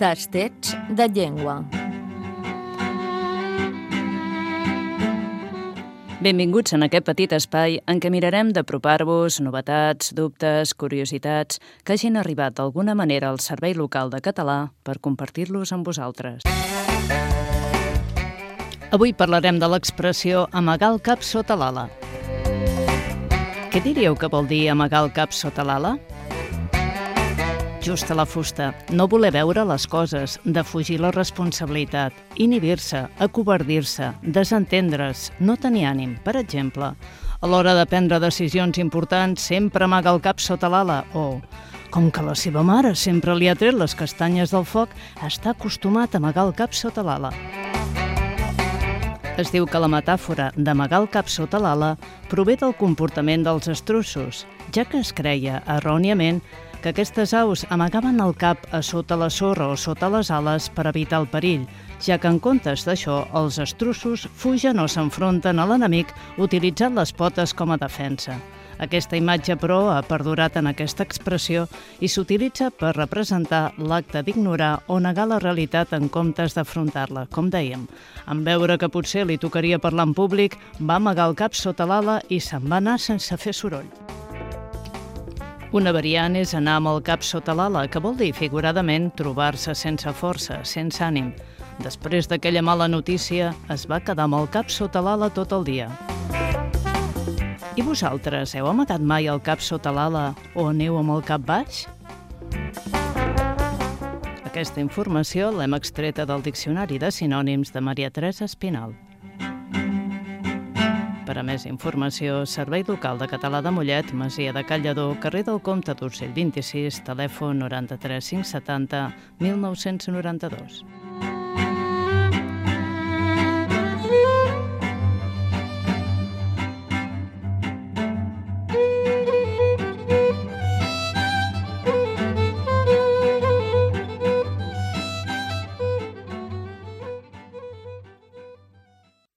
Tastets de llengua. Benvinguts en aquest petit espai en què mirarem d'apropar-vos novetats, dubtes, curiositats que hagin arribat d'alguna manera al Servei Local de Català per compartir-los amb vosaltres. Avui parlarem de l'expressió amagar el cap sota l'ala. Què diríeu que vol dir amagar el cap sota l'ala? Just a la fusta, no voler veure les coses, defugir la responsabilitat, inhibir-se, acovardir-se, desentendre's, no tenir ànim. Per exemple, a l'hora de prendre decisions importants sempre amaga el cap sota l'ala o, com que la seva mare sempre li ha tret les castanyes del foc, està acostumat a amagar el cap sota l'ala. Es diu que la metàfora d'amagar el cap sota l'ala prové del comportament dels estruços, ja que es creia, erròniament, que aquestes aus amagaven el cap a sota la sorra o sota les ales per evitar el perill, ja que en comptes d'això els estruços fugen o s'enfronten a l'enemic utilitzant les potes com a defensa. Aquesta imatge, però, ha perdurat en aquesta expressió i s'utilitza per representar l'acte d'ignorar o negar la realitat en comptes d'afrontar-la, com dèiem. En veure que potser li tocaria parlar en públic, va amagar el cap sota l'ala i se'n va anar sense fer soroll. Una variant és anar amb el cap sota l'ala, que vol dir figuradament trobar-se sense força, sense ànim. Després d'aquella mala notícia, es va quedar amb el cap sota l'ala tot el dia. I vosaltres, heu amagat mai el cap sota l'ala o aneu amb el cap baix? Aquesta informació l'hem extreta del Diccionari de Sinònims de Maria Teresa Espinal. Per a més informació, Servei Local de Català de Mollet, Masia de Cal Lledó, carrer del Comte d'Urgell 26, telèfon 93 570 1992.